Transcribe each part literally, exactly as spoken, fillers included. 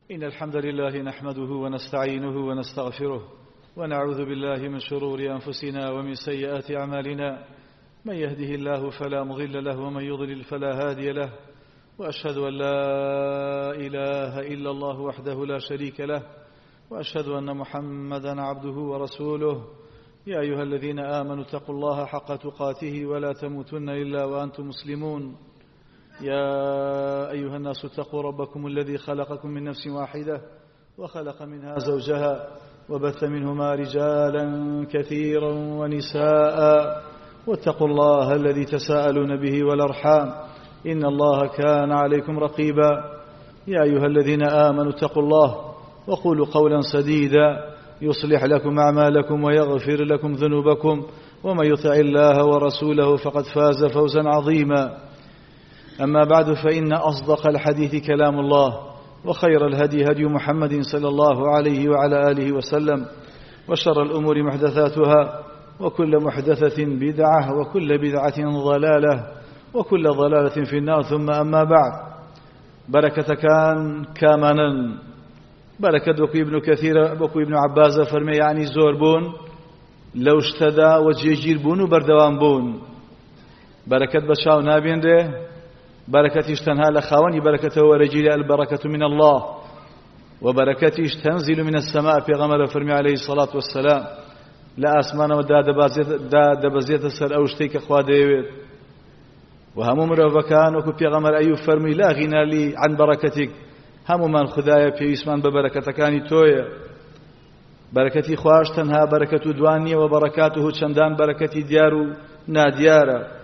إن الحمد لله نحمده ونستعينه ونستغفره ونعوذ بالله من شرور أنفسنا ومن سيئات أعمالنا من يهده الله فلا مضل له ومن يضلل فلا هادي له وأشهد أن لا إله إلا الله وحده لا شريك له وأشهد أن محمدا عبده ورسوله يا أيها الذين آمنوا اتقوا الله حق تقاته ولا تموتن إلا وأنتم مسلمون يا أيها الناس اتقوا ربكم الذي خلقكم من نفس واحدة وخلق منها زوجها وبث منهما رجالا كثيرا ونساء واتقوا الله الذي تساءلون به والأرحام إن الله كان عليكم رقيبا يا أيها الذين آمنوا اتقوا الله وقولوا قولا سديدا يصلح لكم أعمالكم ويغفر لكم ذنوبكم ومن يطع الله ورسوله فقد فاز فوزا عظيما أما بعد فإن أصدق الحديث كلام الله وخير الهدي هدي محمد صلى الله عليه وعلى آله وسلم وشر الأمور محدثاتها وكل محدثة بدعة وكل بدعة ضلالة وكل ضلالة في النار ثم أما بعد بركة كان كامنا بركة بكو ابن كثير بكو ابن عباس فرمي يعني زور بون لو اشتدى وجيجير بون وبردوان بون بركة بشاو نابين ده بركتش تنها لخواني بركته ورجيل البركة من الله وبركتش تنزل من السماء في غمر فرمي عليه الصلاة والسلام لا أسمان وداد بزيت السر أوشتيك أخوة ديويد وهم مروفكان وكو في غمر أيوب فرمي لا غنى لي عن بركتك هم من خدايا في اسمان ببركتكاني تويا بركتي خواش تنها بركة دواني وبركاته چندان بركتي ديارو ناديارا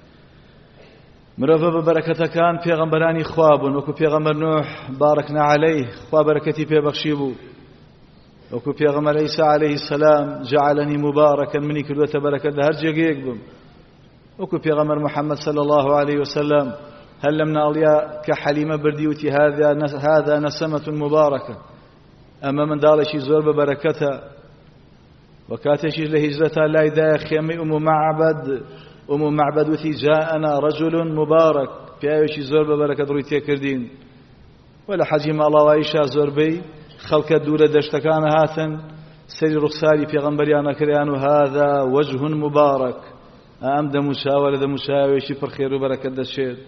مرۆڤ بە بەرەکەتەکان پێغەمبەرانی خوا بوون وەکو پێغەمبەر نوح بارەکنا عەلەیه خوا بەرەکەتی پێبەخشی بوو وەکو پێغەمبەر عیسا عەلەیه السەلام جەعەلەنی مبارەکەن منی کردووەتە بەرەکەت لە هەر جێگەیەک بم وەکو پێغەمبەر محەممەد صلی الله عليه وسلم هەر لە مناڵیا کە حەلیمە بردی وتی هذا نەسەمەة مبارەکە ئەمە منداڵێکی زۆر بە بەرەکەتە وەکاتێکیش لە هیجرەتا لایدایە خێمەی ئوم مەعبەد أم معبد وثي جاءنا رجل مبارك بياوشي زور ببركة رويتي كردين ولا حجم الله وعيشا زور بي خلق دولة دشتكان هاتن سري رخصاري في غنبريانا كريان هذا وجه مبارك أم دمشا ولا دمشا ويشي فرخير وبركة دشير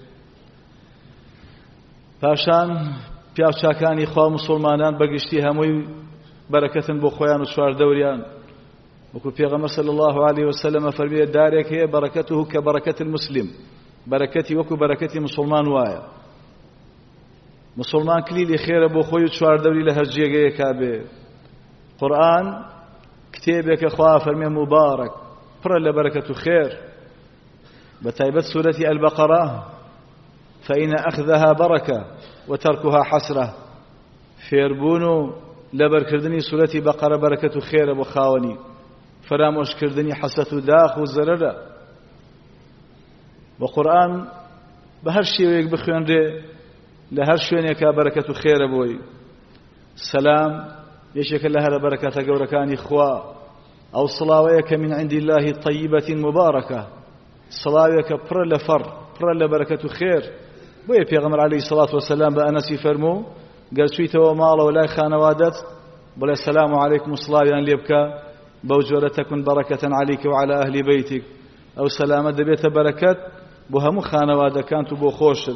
پاشان پیاوچاکانی خوا مسلمانان بەگشتی هەمووی بەرەکەتن بۆ خۆیان و چوار دەوریان وكل پیغمبر صلى الله عليه وسلم فرمي دارك هي بركته كبركة المسلم بركتي وكو بركتي مسلمان وايا مسلمان كليلي خير ابو خوي چوار دوري له هرجيگه كابه قرآن كتابك اخوا فرمي مبارك پر لبركة خير بتايبت سورة البقرة فإن أخذها بركة وتركها حسرة فيربونو لبركردني سورة بقرة بركة خير ابو خاوني فراموش کردنی حسد و داخ و زرره و قرآن به هر شیوەیەک بخوێنرێ لە هەر شوێنێکا بەرەکەت و خێرە بۆی سەلام یەکێکە لە هەرە بەرەکەتە گەورەکانی خوا ئەو سڵاوەیەکە من عند الله طیبة مباركة سڵاوێکە پڕە لە فەڕ پڕە لە بەرەکەت و خێر بۆیە پێغەمبەر عەلەیهی سەڵات وەسەلام بە ئەنەسی فەرموو گەرچوویتەوە ماڵەوە لای خانەوادەت بڵێ سەلام عەلەیکم و سڵاویان لێ بکە بوجورة تكن بركة عليك وعلى أهل بيتك أو سلامة دبيت بركات بهم خانواده كانت بو خوشد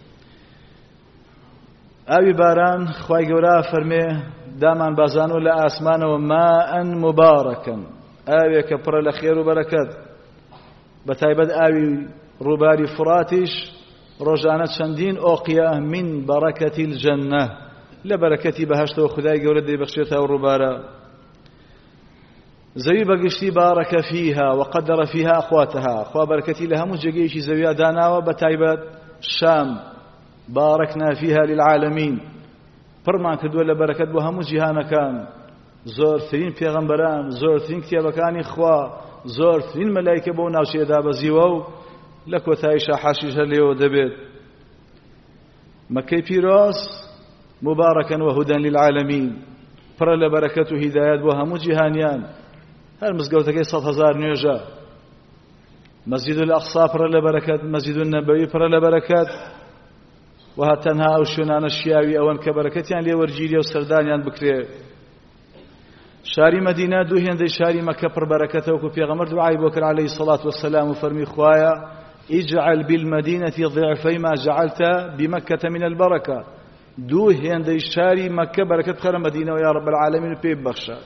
أبي باران خواي قورا فرمي دامان بازانو لا أسمان وماء مباركا أبي كبر الخير وبركات بتايبد أبي رباري فراتش رجانة شندين أوقيا من بركة الجنة لبركتي بهشت وخداي قورا دي بخشيتها والربارة زوي بقشتي بارك فيها وقدر فيها أخواتها أخوة بركتي لها مجيشي زويا دانا وبتايبات الشام باركنا فيها للعالمين فرمان كدوا لبركت بها مجيهانا كان زور ثرين پیغمبران زور ثرين كتابكاني إخوة زور ثرين ملايكة بونا وشيدا بزيوو لكو ثايشا حاشيشا ليو دبيت مكي بيروس مباركا وهدى للعالمين فر لبركته هدايات بها مجيهانيان هل مزگەوتەکەی سەد هەزار نوێژە مسجد الأقصى پڕە لە بەرەکەت مسجد النبوي پڕە لە بەرەکەت وها تەنها ئەو شوێنانە شیاوی ئەوەن کە بەرەکەتیان لێ وەرگیرێ و سەردانیان بکرێ. شاری مەدینە دوو هێندەی شاری مەکە پڕ بەرەکەتە وەکو پێغەمبەر دوعای بۆ کرد عەلەیهی سەڵات وەسەلام و فەرمی خوایە اجعل بالمدينة ضعفي ما جعلت بمكة من البركة. دوو هێندەی شاری مەکە بەرەکەت بخەرە مەدینەوە یا رب العالمین و پێی ببەخشە.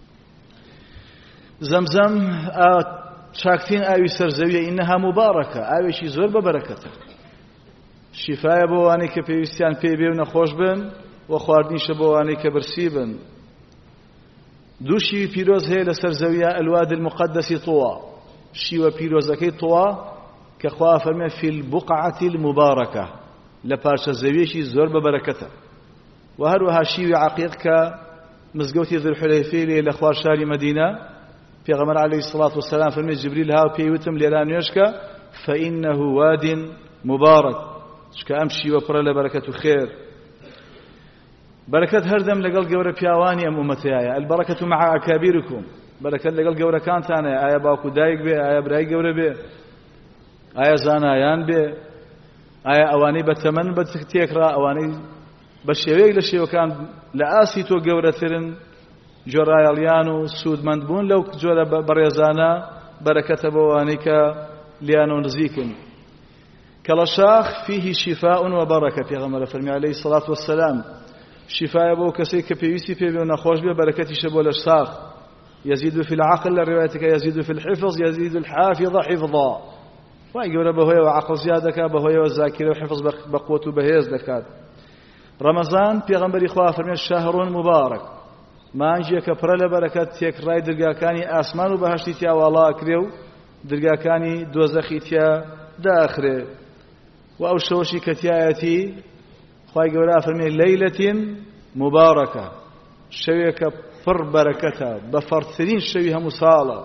زەمزەم چاکترین ئاوی سەرزەویە ئینەها مبارەکە، ئاوێکی زۆر بەبەرەکەتە، شیفایە بۆ وانەی کە پێویستیان پێی بێ و نەخۆش بن و خواردنیشە بۆ وانەی کە برسی بن. دوو شیوی پیرۆز هەیە لە سەرزەویە، ئەلواد المقدسی طووا، شیوە پیرۆزەکەی طووا کە خوا فەرمێ فی البقعة المباركة، لە پارچە زەویەکی زۆر بەبەرەکەتە. و هەروەها شیوی عەقیق کە مزگەوتی ذوالحولەیفەی لێ لە خوار شاری مەدینە، پێغەمبەر عەلەیهی سەڵات وسەلام فەرمێ جبریل هاو پێی وتم لێرا نوێژکە فەئینەه واد مبارك، چکە ئەم شیوە پڕە لە بەرەکەت و خێر. بەرەکەت هەردەم لەگەڵ گەورە پیاوانی ئەم ئومەتەیە، البەرەکەت مع ئەکابیرکم، بەرەکەت لەگەڵ گەورەکانتانە، ئایا باوکو دایک بێ، ئایا برای گەورە بێ، ئایا زانایان بێ، ئایا ئەوانەی بەتەمەن بە تێکرا، ئەوانەی بە شێوەیەک لە شێوەکان لە ئاسی تۆ گەورەترن، جۆرایەڵیان و سوودمەند بوون لەو جۆرە بەڕێزانە بەرەکەتە بۆ ئەوانەی کە لیان و نزیکن. کەڵە شاخ فیه شیفاء و بەرەکە، پێغەمبەر فەرمی عەلەیهی سەڵات وەسەلام شیفایە بۆ کەسێک کە پێویستی پێ بێ و نەخۆش بێ، بەرەکەتیشە بۆ لە شاخ. يزيد في العقل للروايتك يزيد في الحفظ يزيد الحافظ حفظا. وای گەورە بەهۆی و عقل زیاد دەکات، بەهۆی و زاکرە و حفظ بە قوت و بەهێز دەکات. ڕەمەزان پێغەمبەری خوا فەرمێ شەهڕون مبارەک، مانجێکە پڕە لە بەرەکەت، تێکڕای دەرگاکانی ئاسمان و بەهەشتی تیا واڵا کرێ و دەرگاکانی دۆزەخی تیا داخرێ. و ئەو شەوەشی کە تایەتی خوای گەورە فەرمێ لەیلەتین مبارەکە، شەوێکە پڕ بەرەکەتە، بە فەرترین شەوی هەموو ساڵە،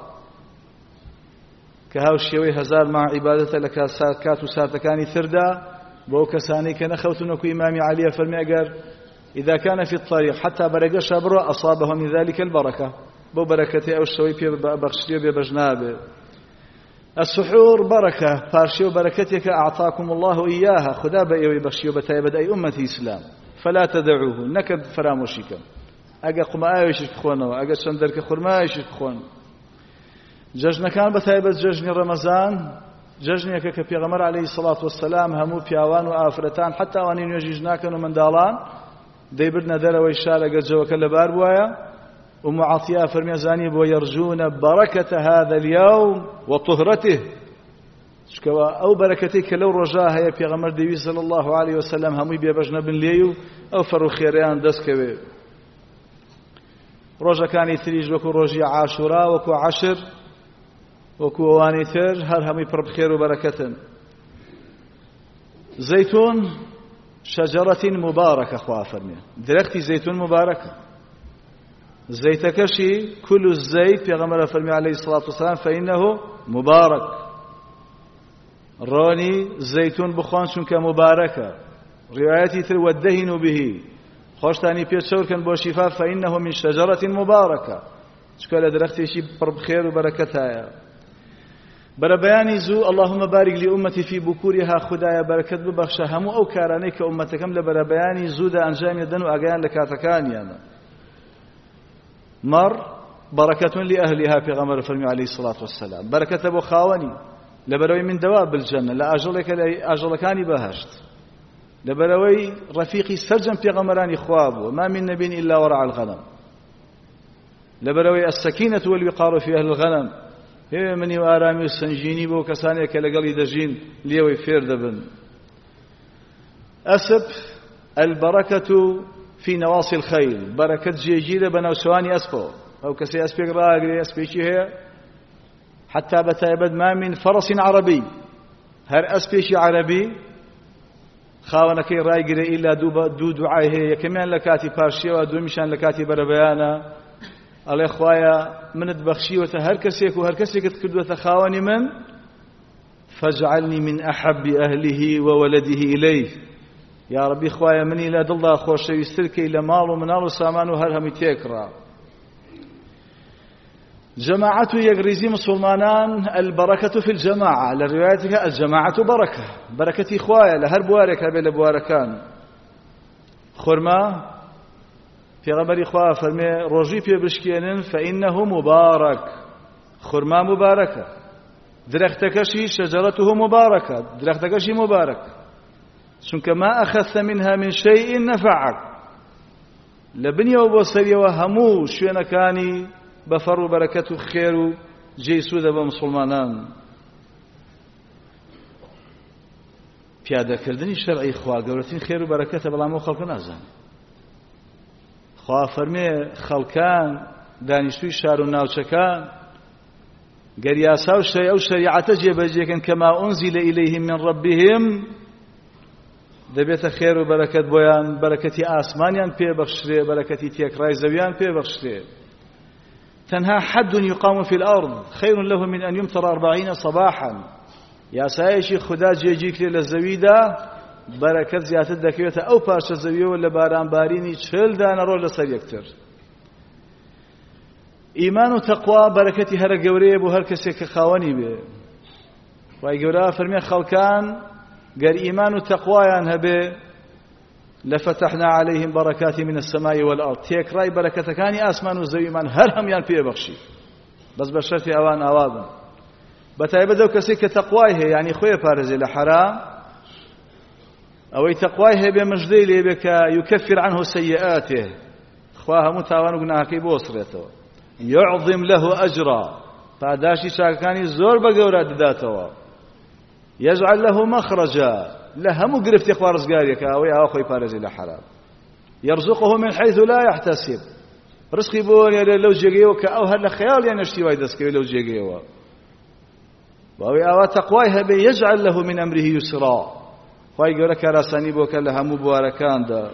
کە هاو شێوەی هەزار ماع عیبادەتە لە کات و ساتەکانی تردا بۆ کەسانی کە نەخەوتن. وەکو ئیمامی عەلیە فەرمێ ئەگەر إذا كان في الطريق حتى برقش برا أصابه من ذلك البركة، بو بركة أو الشوي بخشي ببجنابه. السحور بركة فارشي بركتك أعطاكم الله إياها، خدا بأيوي بخشي بتايبد أي أمة إسلام، فلا تدعوه نكد فراموشيكم. أجا قم آيش بخونه، أجا شندرك خرمايش بخون. ججن كان بتايبد ججن رمضان، ججن يك كبيغمر عليه الصلاة والسلام همو بياوان وآفرتان حتى وانين يجيجناكن ومن دالان دەیبردنە دەرەوەی شار ئەگەر جەوەکە لەبار بووایە. و معاتیە فەرمێ زانی بۆ یەرجونە بەرەکەتە هذا اليوم وطهرته، چکەوە ئەو بەرەکەتەی کە لەو ڕۆژە هەیە پێغەمبەر دەیویست صلی الله عليه وسلم هەمووی بێبەش نەبن لێی و ئەو فەر و خێرەیان دەستکەوێ. ڕۆژەکانی تریش وەکو ڕۆژی عاشورا، وەکو عەشر، وەکو ئەوانەی تر هەر هەمووی پڕ بخێر و بەرەکەتن. زەیتون شجرة مباركة، خوا فرمي درختي زيتون مباركة، زيتكشي كل الزيت پیغمبر فرمي عليه الصلاة والسلام فإنه مبارك. راني زيتون بخوان شنك مباركة. روايتي تر والدهن به، خوشتاني بيتشور كان بو شفاء فإنه من شجرة مباركة، شكال درختي شي بخير وبركتها. برا بياني زو اللهم بارك لأمتي في بكورها، خدايا بركت ببخشة همو أو كارانيك أمتكم لبرا بياني زودا أنجام يدن وأقيان لكاتكان يعني مر بركة لأهلها في غمر فرمي عليه الصلاة والسلام، بركة أبو خاوني لبروي من دواب الجنة، لا أجلك لا أجلكاني بهشت، لبروي رفيقي سرجم في غمراني خوابه، ما من نبي إلا ورع الغنم، لبروي السكينة والوقار في أهل الغنم، هي مني وآرامي السنجيني بو كساني كالقلي دجين ليوي فير دبن. أسب البركة في نواصي الخيل، بركة جيجيدة بنوسواني أسبو أو كسي أسبيق راقري أسبيشي هي حتى بتايبد ما من فرس عربي هر أسبيشي عربي خاونكي راقري إلا دو دعاي هي كمان لكاتي بارشي ودو مشان لكاتي بربيانا الله خوايا من تبخشي وتهر كسيك وهر كسيك تكد وتخاوني من فاجعلني من أحب أهله وولده إليه. يا ربي خوايا مني لا دل خوش، يستركي إلى مال ومنال وسامان وهر هم تيكرا. جماعة يقريزي مسلمانان البركة في الجماعة، لروايتك الجماعة بركة، بركة إخوايا لهر بوارك بلا بواركان. خرما في غمر إخوة فرمي روجي في بشكين فإنه مبارك، خرما مباركة، درختكشي شجرته مباركة، درختكشي مبارك، شنك ما أخذت منها من شيء نفعك، لبنية وبصرية وهمو شوينا كاني بفر بركة خير جيسود بمسلمانان. پیاده کردنی شرعی خوا گەورەترین خێر و بەرەکەتە، بەڵام ئەو خەڵکە نازانێ. خوا فەرمێ خەڵکان دانیشتووی شار و ناوچەکان گەر یاسا و ئەو شەریعەتە جێبەجێکەن کەما ئونزیلە ئیلەیهیم من ڕەبیهیم، دەبێتە خێر و بەرەکەت بۆیان، بەرەکەتی ئاسمانیان پێبەخشرێ، بەرەکەتی تێکڕای زەویان پێبەخشرێ. تەنها حد يقام في الأرض خير له من أن يمطر أربعين صباحا. یاسایەکی خوددا جێگی کرێ لە زەویدا بەرەکەت زیاتر دەکەوێتە ئەو پارچە زەویەوە لە بارانبارینی چل دانەڕۆ لەسەر یەکتر. ئیمان و تەقوا بەرەکەتی هەرە گەورەیە بۆ هەر کەسێک کە خاوەنی بێ. وای گەورە فەرمێ خەڵکان گەر ئیمان و تەقوایان هەبێ لفتحنا عليهم بركات من السماء والأرض، تێکڕای بەرەکەتەکانی ئاسمان و زەویمان هەر هەمیان پێبەخشی، بەس بە شەرتی ئەوان ئاوا بن. بەتایبەت ئەو کەسێک کە تەقوای هەیە، یعنی خۆی پارێزێ لە حرام، ئەوەی تەقوای هەیە بێ مژدەی لێبێ کە یکفر عنه سیئاته، خوا هەموو تاوان و گوناهەکەی بۆسڕێتەوە. يعظم له أجرا، پاداشی چاکەکانی زۆر بە گەورە دەداتەوە. يجعل له مخرجا، لە هەموو گرفتی خوا ڕزگاریەکە، ئەوەی ئاوا خۆی پارێزێ لە حرام. يرزقه من حيث لا يحتسب، ڕزقی بۆ وەرێ لەو جێگەیەوە کە ئەو هەر لە خەیاڵیان نەشتی وای دەستکەوێت لەو جێگەیەوە. وأوي أوا تقواي هبي يجعل له من أمره يسرا، خواهي قولة كاراساني بوكا لهمو بواركان دا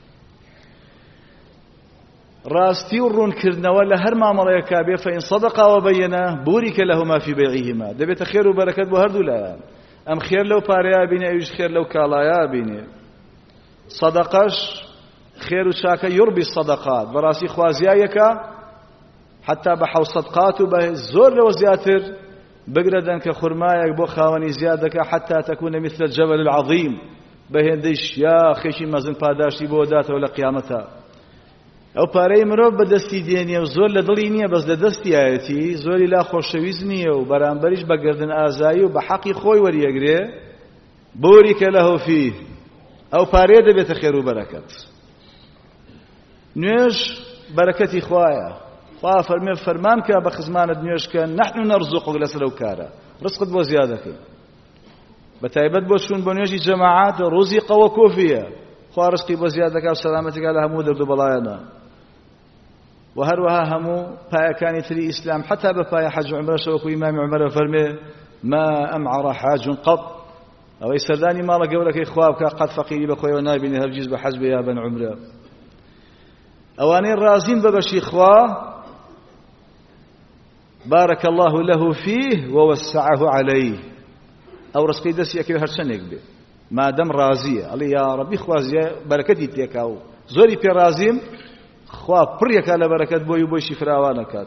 راستي ورون كردنا ولا هر ما مريكا بيه فإن صدقا وبينا بورك لهما في بيعهما، دبيت خير وبركات بوهردو لا أم خير لو باريا بيني أيش خير لو كالايا بيني. صدقاش خير وشاكا يربي الصدقات، براسي خوازيايكا حتى بحو صدقات وبزور لو زياتر بقردن كخرمايك بو خاوني زيادك حتى تكون مثل الجبل العظيم، بهندش يا خيشي مزن پاداشتي بو داته ولا قيامتها. او پارەی مرۆڤ بەدەستی دێنێ و زۆر لە دڵی نییە، بەس لە دەستی ئاەتی زۆری لا خۆشەویست نییە و بەرامبەریش بە گردن ئازایی و بە حەقی خۆی وەریەگرێ، بوریکە لەهو فیه، ئەو پارەیە دەبێتە خێر و بەرەکەت. نوێژ بەرەکەتی خوایە، خوا فەرمێ فەرمان کە بە خزمانت نوێژکە نەحن نەرزوقک لەسەر ئەو کارە، ڕزقت بۆ زیادەکەی. بەتایبەت بۆ چوون بۆ نوێژی جەماعات ڕوزی قەوە کۆفیە، خوا ڕزقی بۆ زیادەکە و سەلامەتیکە لە هەموو دەرد و بەڵایەنە. و هەروەها هەموو پایەکانی تری ئیسلام حتا بە پایە حەج و عومرەشەوە وەکو ئیمامی عومەرە فەرمێ ما ئەمعەڕە حاج قەط، ئەوەی سەردانی ماڵە گەورەکەی خوا بکە قەت فەقیری بەخۆیەوە نابینێ هەرگیز بە حەج بێ یا بەن عومرە. ئەوانەی ڕازین بە بەشی خوا بارك الله له فيه ووسعه عليه، أو رزقي دسي أكيد هرشنك به ما دام راضية الله يا ربي خوازية بركتي تيكاو زوري في رازيم خوا بريك على بركة بوي بوي شفراوانكات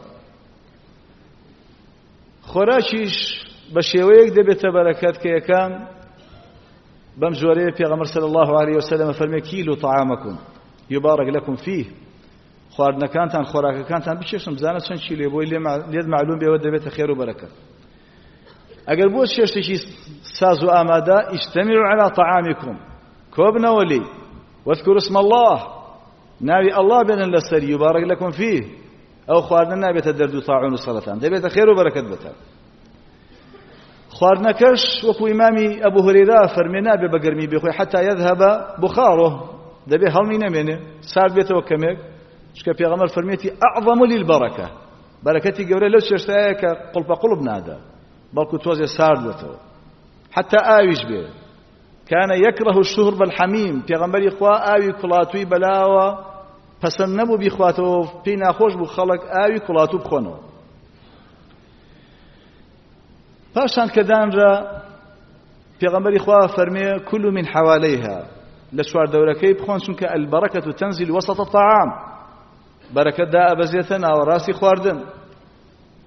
خوراشيش بشيويك دبت بركات كيكام بمجوري في غمر صلى الله عليه وسلم فرمي كيلو طعامكم يبارك لكم فيه، خواردنەکانتان خۆراکەکانتان بچێشم بزانە چەند کیلۆ بۆی لێت معلوم بێەوە دەبێتە خێر و بەرەکەت. ئەگەر بۆ شێشتێکی ساز و ئامادە ئیجتەمعوا عەلی طعامکم، کۆبنەوە لێی واذكروا اسم الله، ناوی ئەڵڵا بێنن لەسەری یبارک لەکم فیه، ئەو خواردنە نابێتە دەرد و تاعون و سەرەتان، دەبێتە خێر و بەرەکەت بێتە. خواردنەکەش وەکو ئیمامی ئەبوو هورەیرە فەرمێ نابێ بە گەرمی بێخۆی حتا یەذهەبە بخارۆ، دەبێ هەڵمی نەمێنێ سارد بێتەوە کەمێک، شكا پیغمبر فرميتي أعظم للبركة، بركتي قولي لو شرشتايا كقلب قلب نادا بلكو توزي سارد بتو حتى آويش به. كان يكره الشهر بالحميم، پیغمبر إخوة آوي كلاتوي بلاوة پسنبو بإخواتو بينا خوش بو خلق آوي كلاتو بخونو. پاشان كدان را پیغمبر إخوة فرمي كل من حواليها لشوار دوركي بخون شنك البركة تنزل وسط الطعام، بركة دا أبزيتنا وراسي خواردن.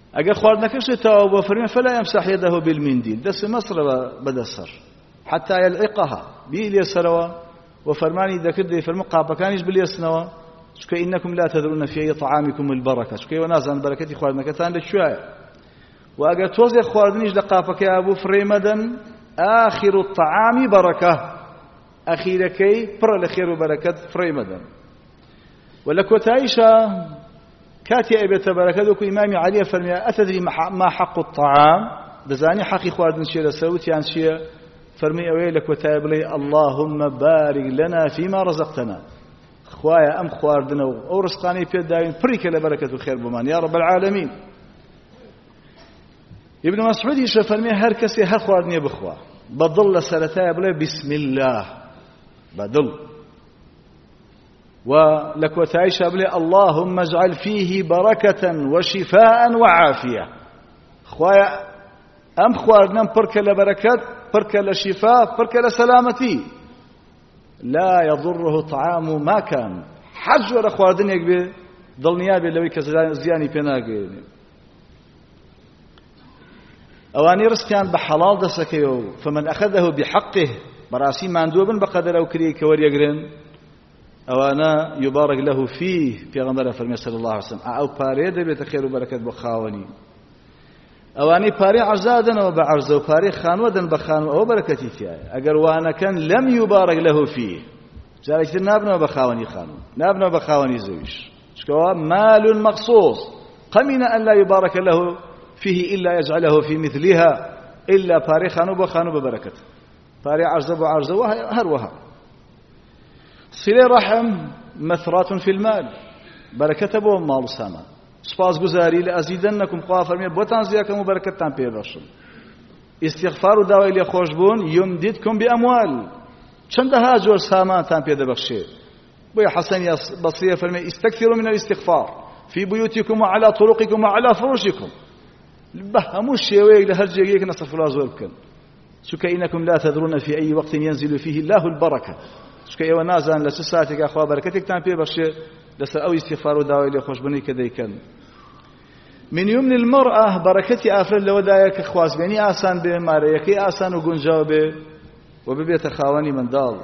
ئەگەر خواردنەکەشێتەوە بۆ فەرمێ فەلا یەمسح یەدەهو بالمندیل دەستی مەسڕەوە بەدەسەر حتا یەلعقەها بیلێ سەرەوە و فەرمانی دەکرد دەیفەرموو قاپەکانیش بلێسنەوە چونکە ئینەکم لا تەدرون فی ئەی طعامیکم البەرەکە چونکە ئێوە نازانن بەرەکەتی خواردنەکەتان لەکوێیە و ئەگەر تۆزێک خواردنیش لە قاپەکەیە بوو فڕێ مەدەن ئاخر الطعامی بەرەکە ئەخیرەکەی پڕە لە خێر و بەرەکەت فڕێ مەدەن و لە کۆتاییشە كاتي أبيت بركة وكو إمامي علي فرمي أتدري ما حق الطعام دزاني حقي خواردن شيء لسوتي عن شيء فرمي أويلك وتاب لي اللهم بارك لنا فيما رزقتنا خوايا أم خواردنا أو رزقاني في الدائم بريك لبركة الخير بمان يا رب العالمين ابن مسعود يشوف فرمي هر كسي هر خواردني بخوا بضل سرتاي بلا بسم الله بدل ولكوتاي شابلي اللهم اجعل فيه بركة وشفاء وعافية خوايا أم خواردنا بركة لبركات بركة لشفاء بركة لسلامتي لا يضره طعام ما كان حج ولا خواردن يكبي ضل نيابي لوي كزياني بيناقي أواني رزقيان بحلال دسكيو فمن أخذه بحقه براسي ماندوبا بقدر أو كريك وريقرن أوانا يبارك له فيه في غمرة فرمي صلى الله عليه وسلم أو باري دبيت خير وبركة بخاوني أواني باري عرزادا وبعرزه وباري خانودا بخانو أو بركتي فيها أقر وانا كان لم يبارك له فيه جارك نابنا وبخاوني خانو نابنا وبخاوني زوج شكوا مال مخصوص قمنا أن لا يبارك له فيه إلا يجعله في مثلها إلا باري خانو بخانو ببركة باري عرزه وعرزه وهروها صلة رحم مثرات في المال بركة بو مال ساما سپاس گزاری لأزيدنكم قوا فرمي بوتان زياكم وبركتان بيبرشن استغفار داوي لي خوش بون يمددكم بأموال چندها جور سامان تان بيدبخشي بو حسن بصري فرمي استكثروا من الاستغفار في بيوتكم وعلى طرقكم وعلى فروشكم بهموش شيويك لهرجيك نصف الله زوركم شكا إنكم لا تدرون في أي وقت ينزل فيه الله البركة شكا إيوه نازان لسساتك أخوة بركتك تان بيبرشي لسا أو استغفار داوي لي خوش بني كديكن من يمن المرأة بركتي آفر لو دايك خواز بيني آسان بماري يكي آسان وقنجاو به وببيت خاواني من دال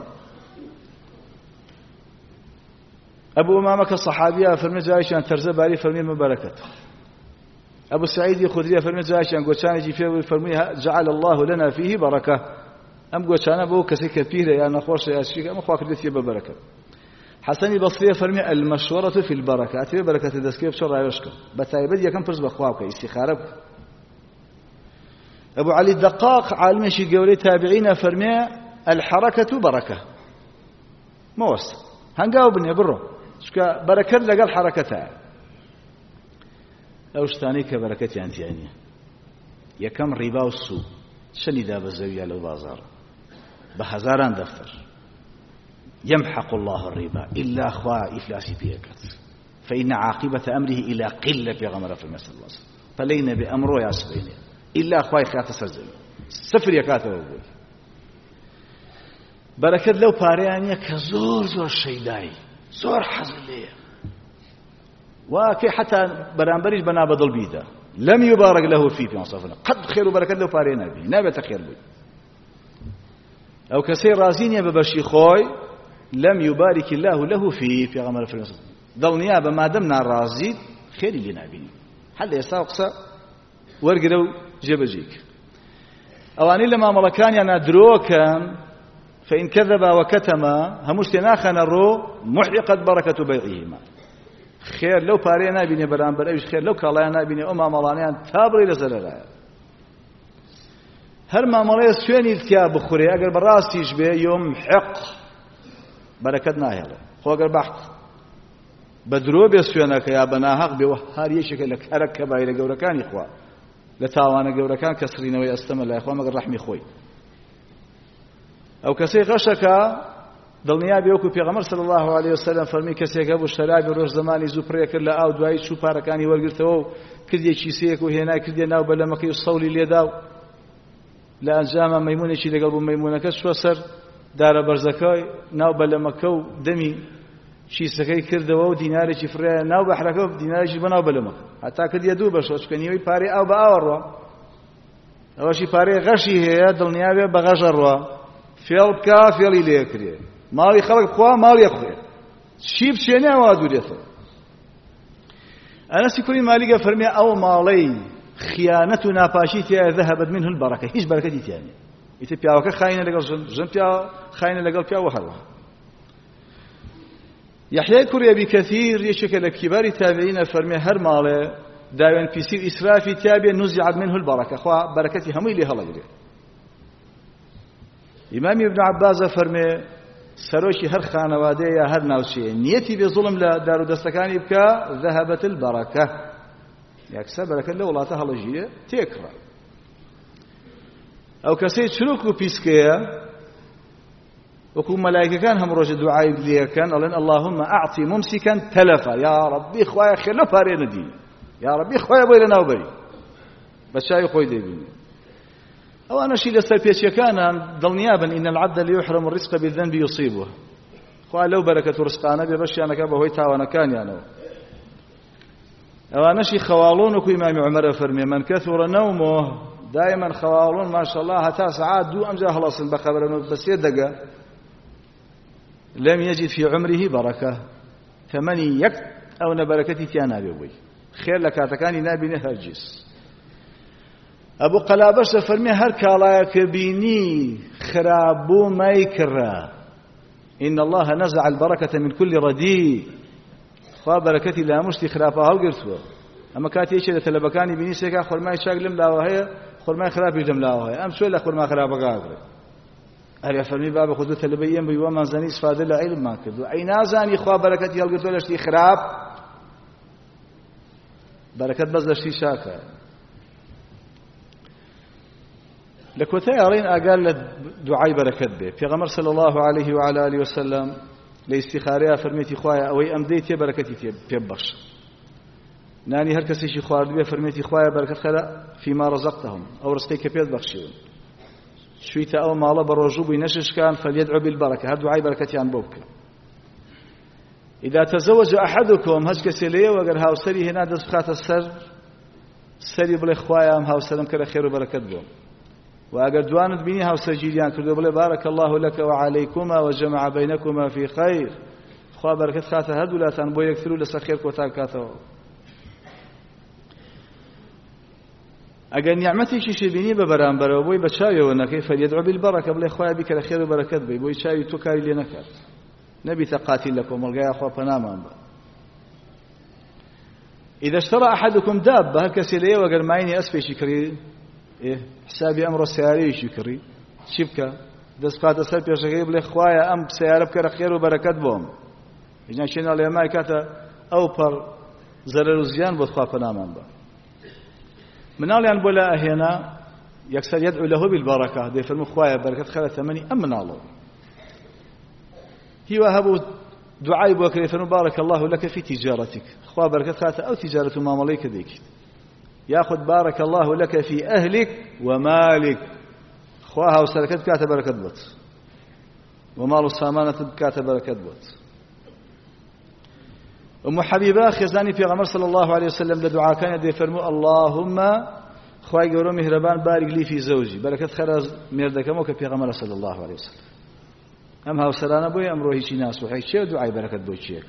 أبو أمامك الصحابية فرمي جايشان ترزى باري فرمي من بركته أبو سعيد الخدري فرمي جايشان قوشان يجي فيه فرمي جعل الله لنا فيه بركة أم قوشان أبو كسي كثيرة يعني أخوش يا شيخ أم أخواك لثي ببركة حسني بصرية فرمي المشورة في البركة أتبع بركة الدسكيب شرع يشكر بتايبد يكن فرز بأخواك استخارك أبو علي الدقاق عالم شي قولي تابعين فرمي الحركة بركة ما وصل هنقاو بني برو شكا بركة لقى الحركة أو شتانيك بركتي أنت يعني يكم ربا والسوء شني داب الزوية لو بازار بهزاران دفتر يمحق الله الربا إلا أخوة إفلاسي بيكت فإن عاقبة أمره إلى قلة في غمرة في المسألة الله فلينا بأمره يا سبيني إلا أخوة إخيات سرزل سفر يكاته وقول بركة لو باريانيا كزور زور شيداي زور حزن ليه وكي حتى برانبريش بنا بدل بيدا لم يبارك له فيه في مصافنا قد خير وبركة لو بارينا به نابت خير به أو كسير رازينيا ببشي خوي لم يبارك الله له فيه في غمر في المسجد ضل نيابة ما دمنا رازيد خير اللي نابين حل يساقصى ورقلو جبجيك أواني لما ملكان يعني دروكا فإن كذب وكتما هموش تناخنا الرو محرقت بركة بيعهما خير لو بارينا بني بران برأيش خير لو كالانا بني أما ملانيان تابري لزررايا هر ما مليس سويني التياب بخوري أقل براسيش بي يوم حق بركة ناهلة خو أقل بحث بدرو بيسوينك يا بناهق بوهار يشك لك هرك كباير قوركان إخوة لتاوانا قوركان كسرين ويستمر لا إخوة مقر رحمي خوي أو كسي غشك دڵنیا بێوەکو پێغەمبەر صلی الله عليه وسلم فەرمی کەسێک هەبوو شەرابی ڕۆژ زمانی زوو پڕێ کرد لە ئاو دوایی چوو پارەکانی وەرگرتەوە و کردێ کیسەیەک و هێنای کردێ ناو بەلەمەکەی و سەوڵی لێدا و لە ئەنجامە مەیمونێکی لەگەڵ بوو مەیمونەکە چووە سەر دارە بەرزەکەی ناو بەلەمەکە و دەمی چیسەکەی کردەوە و دینارێکی فرێ ناو بەحرەکە و دینارێکی بەناو بەلەمەکە هەتا کردیە دوو بەشەوە چکە نیوەی پارەی ئاو بە ئاوەڕوە ئەوەشی پارەی غەشی هەیە دڵنیابێ بە غەژە ڕوە فێڵ بکە فێڵی لێکرێ ماڵی خەڵک بخوا ماڵی خوێ چی بچێنێ ئەوە دوورێتەوە. ئەنەسی کوڕی مالیکە فەرمێ ئەو ماڵەی خیانەت و ناپاشی تێیە ذەهەبەت منه البەرەکە هیچ بەرەکەتی تێیە نییە. ئیتر پیاوەکە خاینە لەگەڵ ژن ژن پیاوە خاینە لەگەڵ پیاوە هەروەها. یحیای کوڕی ئەبی کەثیر یەکێکە لە کیباری تابعینە فەرمێ هەر ماڵێ داوێن پیسی و ئیسرافی تیابێ نوزعت منه البەرەکە خوا بەرەکەتی هەمووی لێ هەڵەگرێ. ئیمامی ابن عەباسە فەرمێ سەرۆکی هەر خانەوادەیە یا هەر ناوچەیە نیەتی بێ زوڵم لە دار و دەستەکانی بکە ذەهەبەت البەرەکە یاکسە بەرەکەت لە وڵاتە هەڵەژیرێ تێکڕە. ئەو کەسەی چروک و پیسکەیە وەکو مەلایکەکان هەموو ڕۆژە دوعای لێەکەن ئەڵێن اللهم ئەعطی ممسکا تەلەفە یا ڕەبی خوایە خێر لە پارێ نەدی یا ڕەبی خوایە بۆی لەناوبەری بە چاوی خۆی دەیبینی. ئەوانەشی لەسەر پێچیەکانان دڵنیابن ئین العەبد ليحرم الرزق بالذنب يصيبه خوا لەو بەرەکەت و ڕزقانە بێ بەشیانەکە بەهۆی تاوانەکانیانەوە. ئەوانەشی خەواڵۆن وەکو ئیمامی عومەرە فەرمێ من کەثوڕە نەومه دائما خەواڵۆن ماشەڵڵا هەتا سەعات دوو ئەمجا هەڵەسن بە خەبەرەنەوە بە سێ دەگە لم يجد في عمره بركة ثماني يك أو نبركتي تيانا بيوي خير لكاتكاني نابينه هرجيس. أبو قلابش فرمي هر كالايك بيني خرابو ميكرا إن الله نزع البركة من كل رديء خوا بركتي لا مشتي خرابها وقرتوا أما كاتي إيش لتلبكاني بيني سيكا خرماي شاقلم لا وهي خرماي خرابي جم لا وهي أم شوي لخرما خرابا قاقري هل يفرمي باب خذوت لبيين بيوا ما زاني استفاده العلم ما كدو اي نازاني خوا بركتي يلقدو لشتي خراب بركت بس لشتي شاكا لكوتاي ارين اقال لدعاء بركت به في غمر صلى الله عليه وعلى اله وسلم لاستخاريا فرميتي خوايا او امديتي بركتي تيبخش ناني هر كسي شي خوارد به فرميتي خوايا بركت خلا فيما رزقتهم او رزقي كبير بخشيون شويت أو مالا بروجوب نشش كان فليدعو بالبركة هذا دعاء بركتي عن بوك. إذا تزوج أحدكم هج كسلية وقال هاو سري هنا دز بخات السر سري بلي خوايا أم هاو سلم كلا خير وبركة بوم وأقل دوانت بيني هاو سجيليان كردو بلي بارك الله لك وعليكما وجمع بينكما في خير خوا بركة خاته هدو لا تنبو يكثروا لسخير كوتاك كاته. ئەگەر نیعمەتێکی بینی بە بەرامبەرەوە بۆی بە چاویەوە نەکەی فەلیەدعو بالبەرەکە بڵێ خۆی بیکە لە خێر و بەرەکەت بێ بۆی چاوی تۆ کاری لێ نەکات نەبیتە قاتیل لە کۆمەڵگایە خوا پەنامان بە. إذا اشترى أحدكم دابة هل كسي ليه وقال معيني أسبيشي كري إيه حسابي أمر السياريشي كري شبكة دس قاد أسبي أشغيب لي خوايا أم سيارة بكرة خير وبركات بهم إجنا شينا لي ماي كاتا أو بر زرر زيان بخوا پنامان با منال يعني بولا هنا يكسر يدعو له بالبركة دي فرمو خوايا بركات خير ثماني أم منالو هي وهبوا دعاء بوكري فرمو بارك الله لك في تجارتك خوا بركات خاته أو تجارة ما مليك ديك ياخذ بارك الله لك في أهلك ومالك خواها وسلكت كاتب بركات بوت ومال السامانة كاتب بركات بوت. أم حبيبة خزاني في غمر صلى الله عليه وسلم لدعاء كان يدي فرمو اللهم خواي قولوا مهربان بارك لي في زوجي بركات خرز ميردك موك في غمر صلى الله عليه وسلم أم هاو سلانا بوي أم روحي شي ناس وحي شي دعاء بركات بوي شيك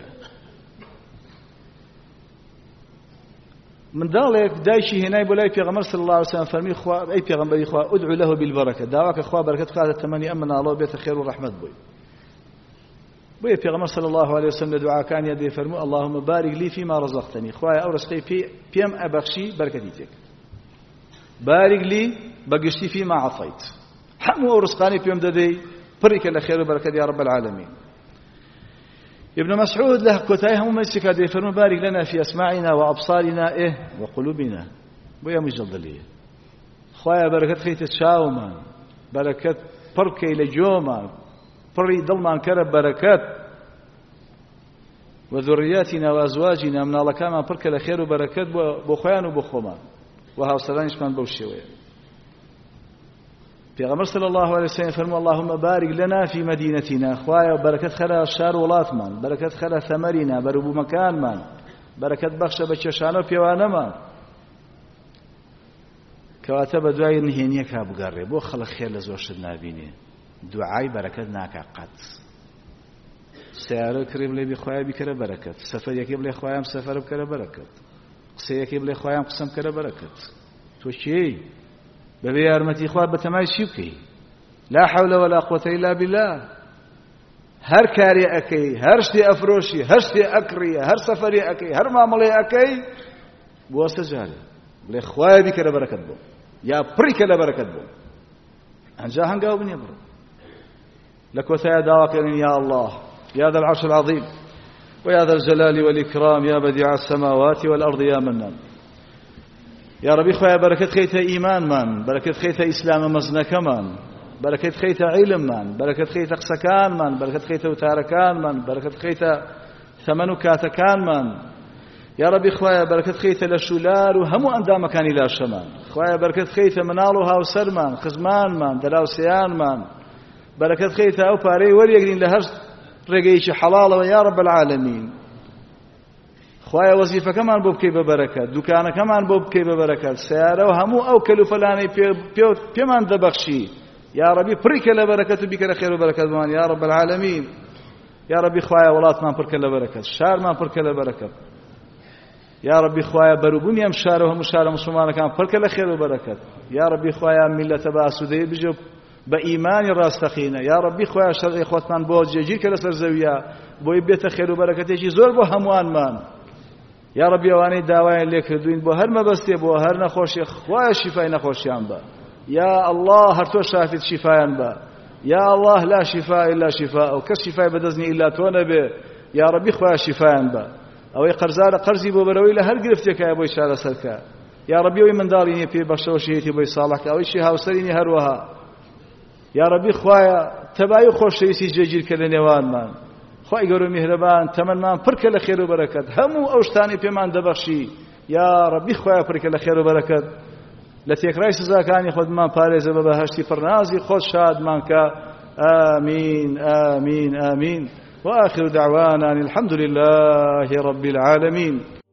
من ذلك دايشي هنا يقول أي پیغمبر صلى الله عليه وسلم فرمي خوا أي پیغمبر خوا ادعو له بالبركة دعواك خوا بركة خاطر تمني أمنا الله بيت خير ورحمة بوي بوي پیغمبر صلى الله عليه وسلم دعاء كان يدي فرمو اللهم بارك لي فيما رزقتني خوا أو رزقي في بيم أبخشي بركتيتك بارك لي بقشتي فيما عطيت حمو رزقاني بيم ددي بركة لخير وبركة يا رب العالمين. ابن مسعود له كتايه هم مسك هذه فرمو بارك لنا في أسماعنا وأبصارنا إيه وقلوبنا بويا مجلدلية خوايا بركة خيت تشاوما بركة بركة لجوما بري ضلمان كرب بركات وذرياتنا وأزواجنا من الله كما بركة لخير وبركات بخوان وبخوما وهاو سلانش من بوشيوية پیغمبر صلی الله علیه وسلم فرموا اللهم بارك لنا في مدينتنا خوایا برکت خلا شار ولاتمان برکت خلا ثمرنا بربو مکانمان برکت بخش بە چێشانە و پێوانەمان کەواتە بە دوای نهێنیە کا بگەڕێ بۆ خەڵک خێر لە زۆر شت نابینێ دوعای بەرەکەت ناکا قەت سیارە کڕێ بڵێ بخوایە بیکەرە بەرەکەت سەفەرێکی بڵێ خوایم سەفەر بکەرە بەرەکەت قسەیەکی بڵێ خوایم قسەم کەرە بەرەکەت تۆ چی بەبێ یارمەتی خوا بەتەمای چی بکەی لا حول ولا قوة إلا بالله هەر کارێ ئەەکەی هەر شتێ ئەفرۆشی هەر شتێ ئەکڕی هەر سەفەرێ ئەەکەی هەر مامەڵێ ئەەکەی بوەستە جارێ بڵێ خوایە بیکەرە بەرەکەت بۆ یا پڕیکە لە بەرەکەت بۆ ئەنجا هەنگاو بنێ بڕۆ لە کۆتایە داواکەین یا الله يا ذا العرش العظيم ويا ذا الجلال والإكرام يا بديع السماوات والأرض يا منان يا ربي خويا بركة خيت إيمان من بركة خيت إسلام مزنك من بركة خيت علم من بركة خيت قسكان من بركة خيت وتاركان من بركة خيت ثمن كاتكان من يا ربي خويا بركة خيت لشولار وهم أندام كان إلى شمان خويا بركة خيت منالها وسرمان خزمان من دراوسيان من بركة خيت أو باري وريقين لهرس رقيش حلال ويا رب العالمين خوايا وظيفة كمان بوبكي ببركة دكانة كمان بوبكي ببركة سيارة وهمو أو كلو فلاني بيمان دبخشي يا ربي بريك لبركة بك خير وبركة زمان يا رب العالمين يا ربي خوايا ولات ما بركة لبركة شار ما بركة لبركة يا ربي خوايا بروبون يم شار وهم شار مسلمان كان بركة لخير وبركة يا ربي خوايا ملة باسودية بجوب بإيمان راستخينا يا ربي خويا شرعي خوتمان بوجه جير كلا سرزويا بو بيت خير وبركة شي زور بو هموان مان يا ربي واني داوين لك دوين بو هر مبستي بو هر نخوشي خويا شفاء نخوشيان با يا الله هر تو شافي شفاء با يا الله لا شفاء الا شفاء وكشفاء بدزني الا تونه به يا ربي خويا شفاء با او قرزار قرزي بو بروي له هر گرفتك يا بو شاره سركا يا ربي وي من داريني في بخشوشيتي بو صالح او شي هاوسريني هروها يا ربي خوايا تبايو خوش شيء جيجير كل نيوان مان خواي قرو مهربان تمنى برك الخير وبركات همو اوشتاني بمان دبخشي يا ربي خوايا برك الخير وبركات لتيك رايس زاكاني خود ما باريز ببهشتي فرنازي خود شاد مانكا آمين آمين آمين وآخر دعوانا الحمد لله رب العالمين.